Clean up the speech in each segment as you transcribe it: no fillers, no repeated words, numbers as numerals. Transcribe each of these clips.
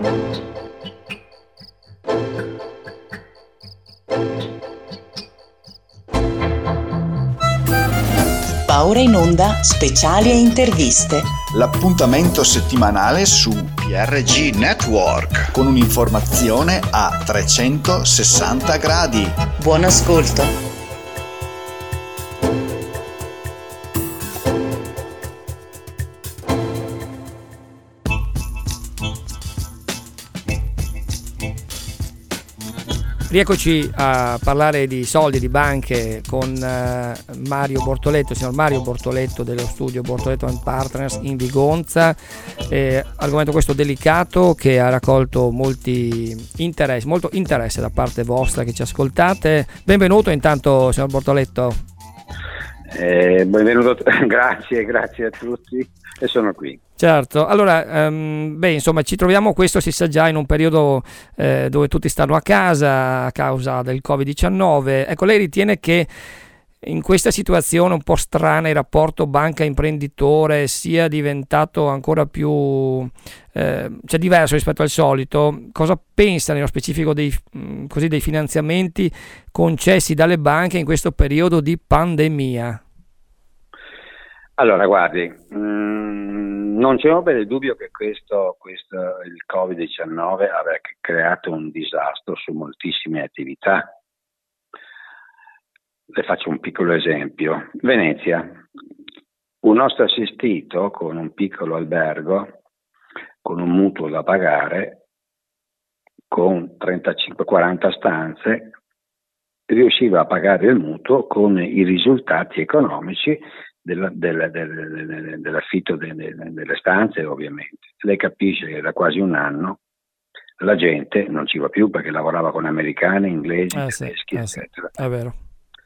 Va ora in onda speciali e interviste. L'appuntamento settimanale su PRG Network con un'informazione a 360 gradi. Buon ascolto. Rieccoci a parlare di soldi, di banche con Mario Bortoletto, signor Mario Bortoletto dello studio Bortoletto & Partners in Vigonza. Argomento questo delicato che ha raccolto molto interesse da parte vostra che ci ascoltate. Benvenuto intanto, signor Bortoletto. Benvenuto, grazie a tutti e sono qui. Certo, allora, insomma, ci troviamo, questo si sa già, in un periodo dove tutti stanno a casa a causa del Covid-19. Ecco, lei ritiene che in questa situazione un po' strana il rapporto banca-imprenditore sia diventato ancora più diverso rispetto al solito? Cosa pensa nello specifico dei finanziamenti concessi dalle banche in questo periodo di pandemia? Allora, guardi, non c'è ombra di dubbio che questo il Covid-19 aveva creato un disastro su moltissime attività. Le faccio un piccolo esempio. Venezia, un nostro assistito con un piccolo albergo, con un mutuo da pagare, con 35-40 stanze, riusciva a pagare il mutuo con i risultati economici dell'affitto delle stanze, ovviamente. Lei capisce che da quasi un anno la gente non ci va più perché lavorava con americani, inglesi, tedeschi, eccetera. È vero.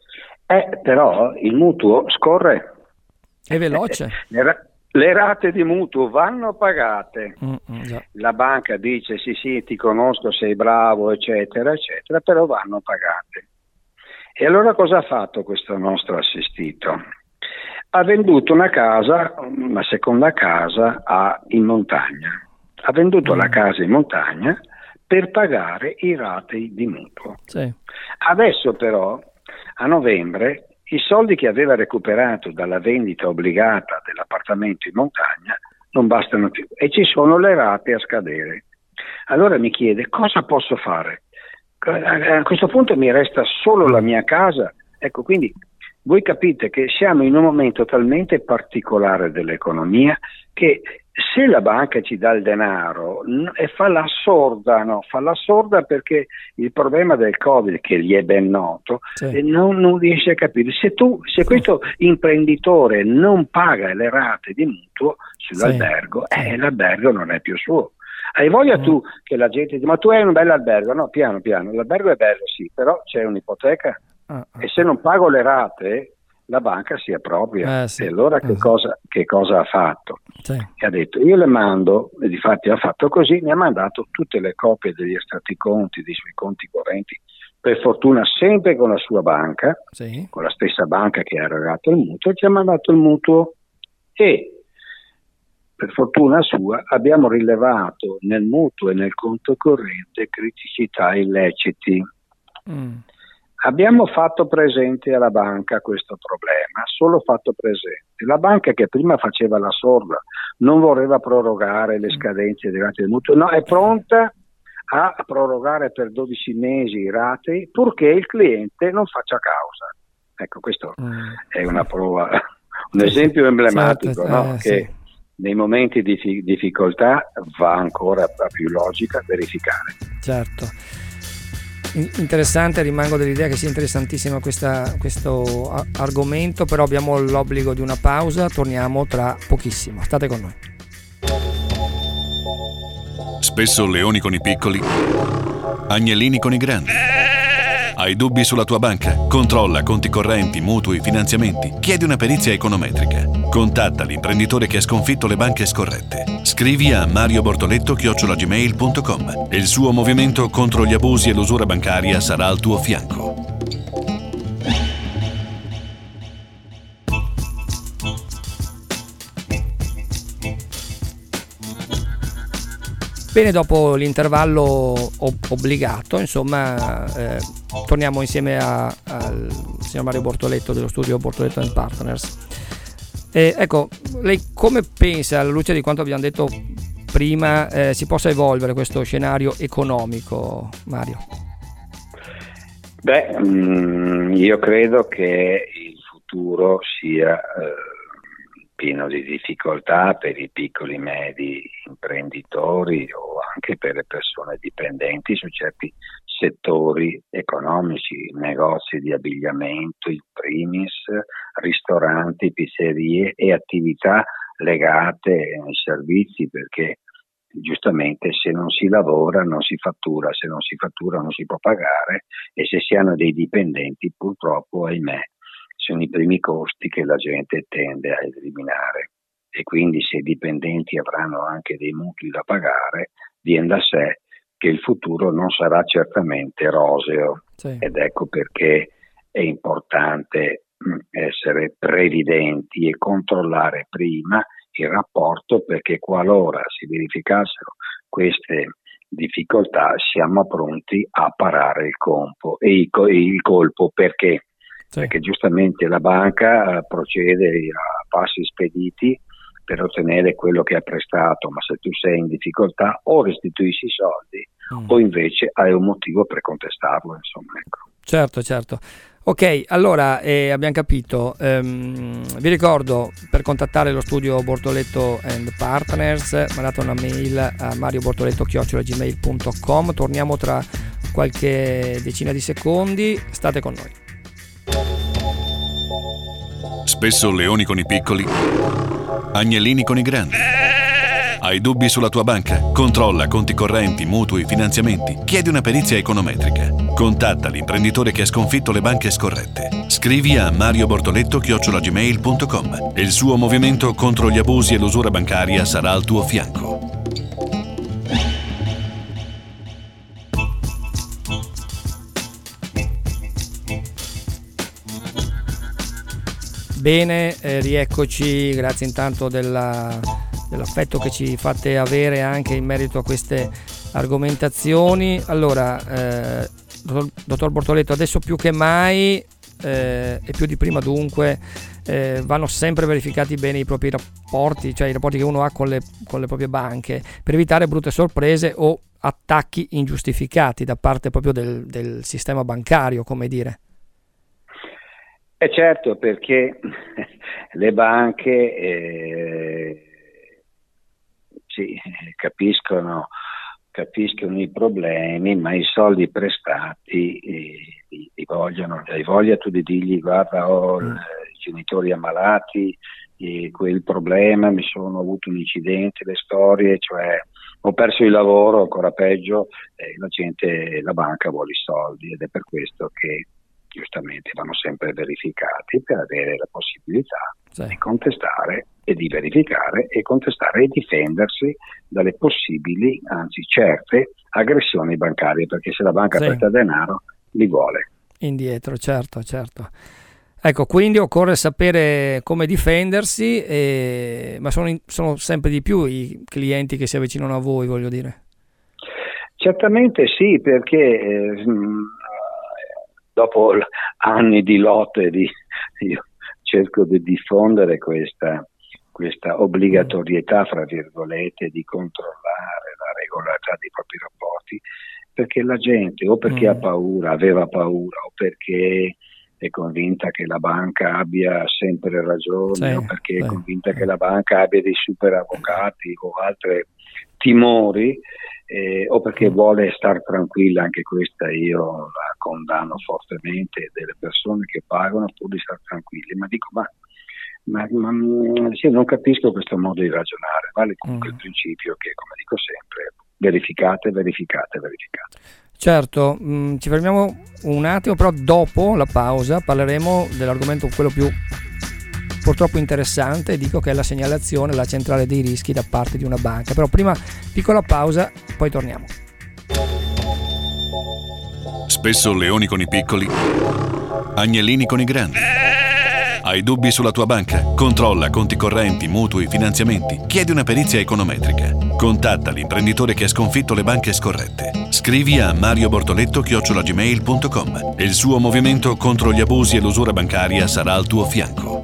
Però il mutuo scorre. È veloce. Le rate di mutuo vanno pagate. Già. La banca dice sì, ti conosco, sei bravo, eccetera, eccetera, però vanno pagate. E allora cosa ha fatto questo nostro assistito? Ha venduto una seconda casa in montagna. Ha venduto la casa in montagna per pagare i rate di mutuo. Sì. Adesso però, a novembre, i soldi che aveva recuperato dalla vendita obbligata dell'appartamento in montagna non bastano più e ci sono le rate a scadere. Allora mi chiede cosa posso fare? A questo punto mi resta solo la mia casa. Ecco, quindi voi capite che siamo in un momento talmente particolare dell'economia che se la banca ci dà il denaro fa la sorda perché il problema del Covid, che gli è ben noto, non riesce a capire. Se questo imprenditore non paga le rate di mutuo sull'albergo, l'albergo non è più suo. Hai voglia tu che la gente dice, ma tu hai un bel albergo? No, piano, l'albergo è bello, sì, però c'è un'ipoteca e se non pago le rate la banca si appropria. E allora che cosa ha fatto? Ha detto, io le mando, e difatti ha fatto così, mi ha mandato tutte le copie degli estratti conti, dei suoi conti correnti, per fortuna sempre con la sua banca, con la stessa banca che ha erogato il mutuo, ci ha mandato il mutuo e per fortuna sua abbiamo rilevato nel mutuo e nel conto corrente criticità illeciti. Abbiamo fatto presente alla banca questo problema, solo fatto presente. La banca, che prima faceva la sorda, non voleva prorogare le scadenze dei rate del mutuo, no, è pronta a prorogare per 12 mesi i rate purché il cliente non faccia causa. Ecco, questo è una prova, un esempio emblematico, che nei momenti di difficoltà va ancora più logica verificare. Certo. Interessante, rimango dell'idea che sia interessantissimo questo argomento, però abbiamo l'obbligo di una pausa, torniamo tra pochissimo, state con noi. Spesso leoni con i piccoli, agnellini con i grandi. Hai dubbi sulla tua banca? Controlla conti correnti, mutui, finanziamenti. Chiedi una perizia econometrica. Contatta l'imprenditore che ha sconfitto le banche scorrette. Scrivi a mariobortoletto@gmail.com e il suo movimento contro gli abusi e l'usura bancaria sarà al tuo fianco. Bene, dopo l'intervallo obbligato, insomma, torniamo insieme al signor Mario Bortoletto dello studio Bortoletto & Partners. Ecco, lei come pensa, alla luce di quanto abbiamo detto prima, si possa evolvere questo scenario economico, Mario? Io credo che il futuro sia pieno di difficoltà per i piccoli e medi imprenditori o anche per le persone dipendenti su certi settori economici, negozi di abbigliamento in primis, ristoranti, pizzerie e attività legate ai servizi, perché giustamente se non si lavora non si fattura, se non si fattura non si può pagare, e se si hanno dei dipendenti purtroppo, ahimè, sono i primi costi che la gente tende a eliminare, e quindi se i dipendenti avranno anche dei mutui da pagare, viene da sé che il futuro non sarà certamente roseo. Sì. Ed ecco perché è importante essere previdenti e controllare prima il rapporto, perché qualora si verificassero queste difficoltà siamo pronti a parare il colpo. Perché? Sì. Perché giustamente la banca procede a passi spediti per ottenere quello che ha prestato, ma se tu sei in difficoltà o restituisci i soldi o invece hai un motivo per contestarlo, insomma, ecco. Certo. Ok, allora abbiamo capito. Vi ricordo, per contattare lo studio Bortoletto & Partners mandate una mail a mariobortoletto@gmail.com. Torniamo tra qualche decina di secondi, state con noi. Spesso leoni con i piccoli, agnellini con i grandi. Hai dubbi sulla tua banca? Controlla conti correnti, mutui, finanziamenti. Chiedi una perizia econometrica. Contatta l'imprenditore che ha sconfitto le banche scorrette. Scrivi a mariobortoletto@gmail.com e il suo movimento contro gli abusi e l'usura bancaria sarà al tuo fianco. Bene, rieccoci, grazie intanto dell'affetto che ci fate avere anche in merito a queste argomentazioni. Allora, dottor Bortoletto, adesso più che mai e più di prima dunque vanno sempre verificati bene i propri rapporti, cioè i rapporti che uno ha con le proprie banche, per evitare brutte sorprese o attacchi ingiustificati da parte proprio del sistema bancario, come dire. Certo, perché le banche capiscono i problemi, ma i soldi prestati li voglia tu di dirgli: guarda, ho i genitori ammalati, quel problema, ho avuto un incidente, le storie, cioè ho perso il lavoro, ancora peggio, la banca vuole i soldi, ed è per questo che giustamente vanno sempre verificati per avere la possibilità di contestare e di verificare e contestare e difendersi dalle possibili, anzi certe, aggressioni bancarie, perché se la banca presta denaro li vuole indietro. Certo. Ecco, quindi occorre sapere come difendersi, ma sono sempre di più i clienti che si avvicinano a voi, voglio dire. Certamente sì, perché dopo anni di lotte io cerco di diffondere questa obbligatorietà, fra virgolette, di controllare la regolarità dei propri rapporti, perché la gente, o perché aveva paura, o perché è convinta che la banca abbia sempre ragione, o perché è convinta che la banca abbia dei super avvocati o altri timori, o perché vuole star tranquilla. Anche questa io la condanno fortemente, delle persone che pagano pur di star tranquilli, ma dico non capisco questo modo di ragionare. Vale comunque il principio che, come dico sempre, verificate. Certo, ci fermiamo un attimo, però dopo la pausa parleremo dell'argomento quello più purtroppo interessante, dico, che è la segnalazione, la centrale dei rischi da parte di una banca. Però prima piccola pausa, poi torniamo. Spesso leoni con i piccoli, agnellini con i grandi. Hai dubbi sulla tua banca? Controlla conti correnti, mutui, finanziamenti. Chiedi una perizia econometrica. Contatta l'imprenditore che ha sconfitto le banche scorrette. Scrivi a mariobortoletto@gmail.com e il suo movimento contro gli abusi e l'usura bancaria sarà al tuo fianco.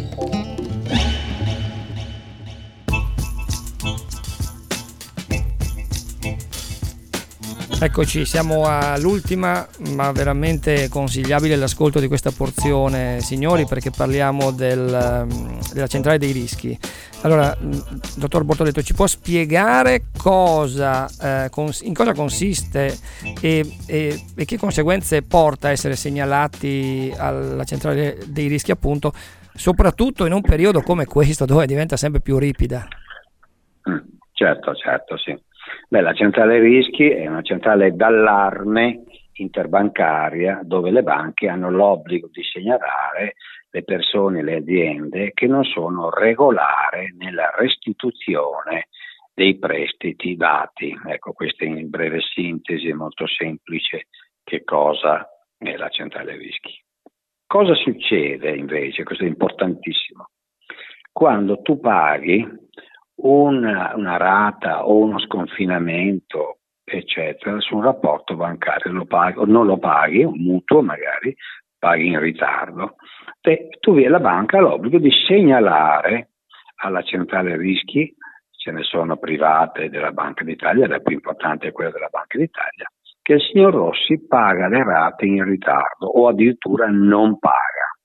Eccoci, siamo all'ultima, ma veramente consigliabile l'ascolto di questa porzione, signori, perché parliamo della centrale dei rischi. Allora, dottor Bortoletto, ci può spiegare in cosa consiste e che conseguenze porta a essere segnalati alla centrale dei rischi, appunto, soprattutto in un periodo come questo dove diventa sempre più ripida? Certo, sì. La centrale rischi è una centrale d'allarme interbancaria dove le banche hanno l'obbligo di segnalare le persone e le aziende che non sono regolari nella restituzione dei prestiti dati. Ecco, questa in breve sintesi è molto semplice che cosa è la centrale rischi. Cosa succede invece? Questo è importantissimo. Quando tu paghi una rata o uno sconfinamento, eccetera, su un rapporto bancario, lo paghi o non lo paghi, un mutuo magari, paghi in ritardo, la banca ha l'obbligo di segnalare alla centrale rischi, ce ne sono private della Banca d'Italia, la più importante è quella della Banca d'Italia, che il signor Rossi paga le rate in ritardo o addirittura non paga.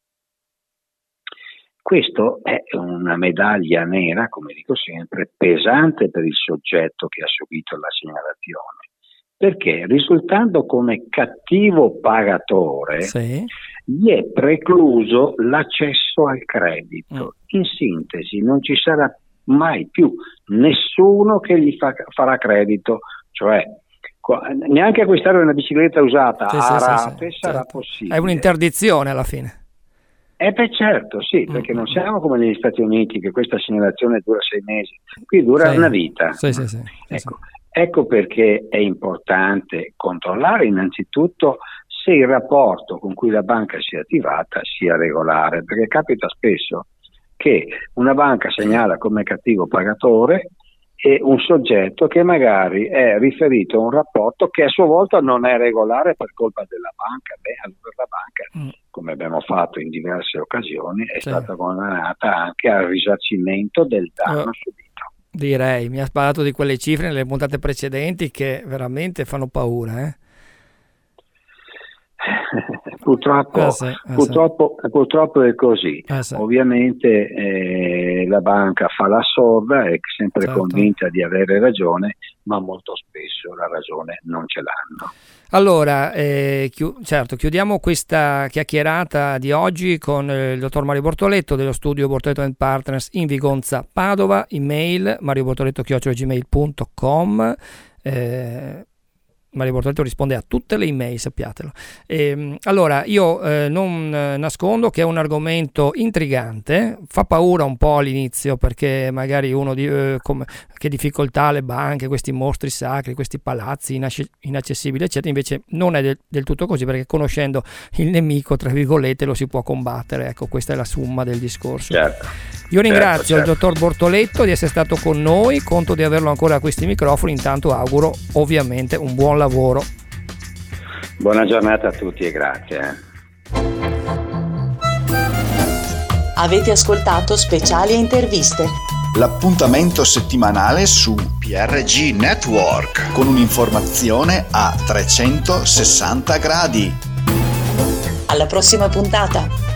Questo è una medaglia nera, come dico sempre, pesante per il soggetto che ha subito la segnalazione, perché risultando come cattivo pagatore gli è precluso l'accesso al credito. In sintesi, non ci sarà mai più nessuno che gli farà credito, cioè neanche acquistare una bicicletta usata a rate sarà possibile. È un'interdizione alla fine. Certo, sì, perché non siamo come negli Stati Uniti che questa segnalazione dura 6 mesi, qui dura una vita. Ecco perché è importante controllare innanzitutto se il rapporto con cui la banca si è attivata sia regolare, perché capita spesso che una banca segnala come cattivo pagatore e un soggetto che magari è riferito a un rapporto che a sua volta non è regolare per colpa della banca. Allora la banca, come abbiamo fatto in diverse occasioni, è stata condannata anche al risarcimento del danno subito. Direi, mi ha parlato di quelle cifre nelle puntate precedenti che veramente fanno paura, Purtroppo è così. Ovviamente la banca fa la sorda, è sempre convinta di avere ragione, ma molto spesso la ragione non ce l'hanno. Allora, chiudiamo questa chiacchierata di oggi con il dottor Mario Bortoletto dello studio Bortoletto & Partners in Vigonza, Padova, email mariobortoletto@gmail.com. Mario Bortoletto risponde a tutte le email, sappiatelo. Allora, io non nascondo che è un argomento intrigante, fa paura un po' all'inizio perché magari uno che difficoltà le banche, questi mostri sacri, questi palazzi inaccessibili, eccetera. Invece non è del tutto così, perché conoscendo il nemico, tra virgolette, lo si può combattere. Ecco, questa è la summa del discorso. Io ringrazio il dottor Bortoletto di essere stato con noi, conto di averlo ancora a questi microfoni, intanto auguro ovviamente un buon lavoro. Buona giornata a tutti e grazie. Avete ascoltato Speciali e Interviste. L'appuntamento settimanale su PRG Network con un'informazione a 360 gradi. Alla prossima puntata.